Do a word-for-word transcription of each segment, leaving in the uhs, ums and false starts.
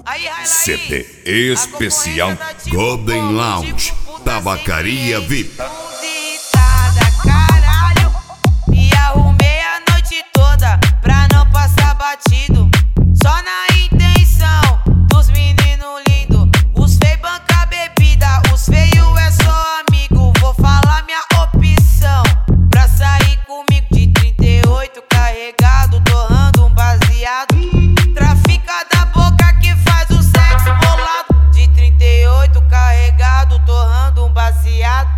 C D especial Golden Lounge, Tabacaria V I P. Caralho, me arrumei a noite toda pra não passar batido. Só na intenção dos meninos lindos. Os feios banca bebida, os feios é só amigo. Vou falar minha opção pra sair comigo de trinta e oito carregado, torrando um baseado. Trafica da boca que faz o sexo bolado. De trinta e oito carregado, torrando um baseado.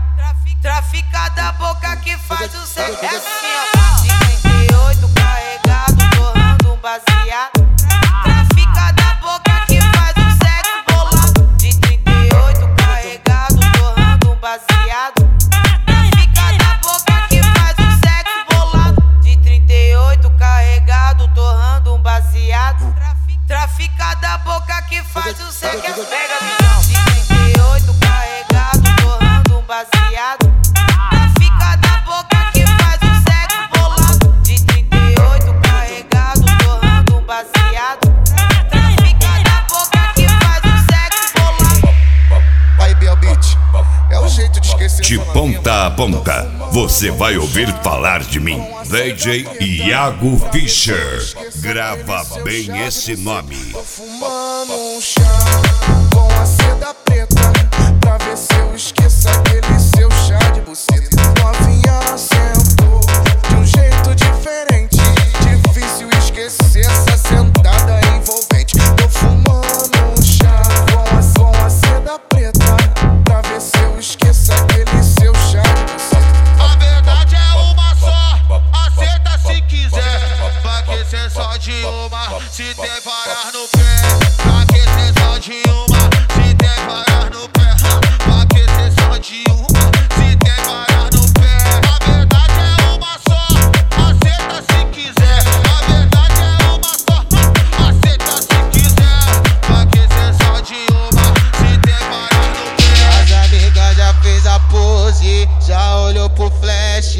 Trafica da boca que faz o sexo. É assim, ó. De trinta e oito carregado, torrando um baseado. Trafica da boca que faz o sexo bolado. De trinta e oito carregado, torrando um baseado. Trafica da boca que faz o sexo bolado. De trinta e oito carregado, torrando um baseado. Trafica da boca que faz o sexo. Pega a visão. De trinta e oito carregado, torrando um baseado. Trafica da boca que faz o sexo bolado. De trinta e oito carregado, torrando um baseado. Trafica da boca que faz o sexo bolado. Vai, Biel Beat, é o jeito de esquecer. De ponta a ponta, você vai ouvir falar de mim. D J Iago Fischer, grava bem esse nome. Tô fumando um chá com a seda preta, pra ver se eu esqueço aquele seu chá de buceta. Novinha sentou de um jeito diferente, difícil esquecer essa sentada envolvente. Tô fumando um chá com a, com a seda preta, pra ver se eu esqueço aquele seu chá de buceta. A verdade é uma só, aceita se quiser. Vai que cê só de uma, se tem varas no pé. Vai que cê só de uma, se tem varas no pé. Vai que cê só de uma, se tem varas no pé. A verdade é uma só, aceita se quiser. A verdade é uma só, aceita se quiser. Vai que cê só de uma, se tem varas no pé. As amigas já fez a pose, já olhou pro flash.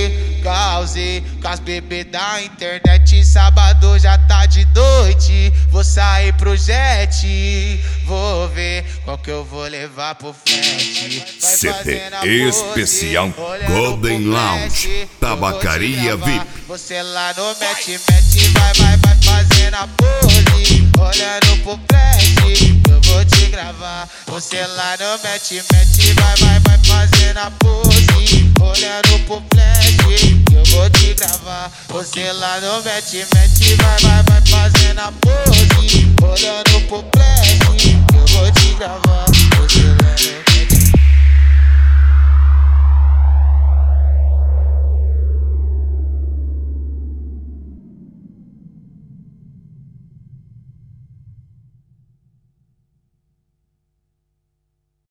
Cause com as bebês da internet, sábado já tá de noite. Vou sair pro jet, vou ver qual que eu vou levar pro flat. C D especial Golden Lounge, Tabacaria V I P. Você lá no match, match, vai, vai, vai fazendo a pose, olhando pro flash, eu vou te gravar. Você lá no match, match, vai, vai, vai fazendo a pose, olhando pro flash, eu vou te gravar. Você lá no match, match, vai, vai, vai fazendo a pose,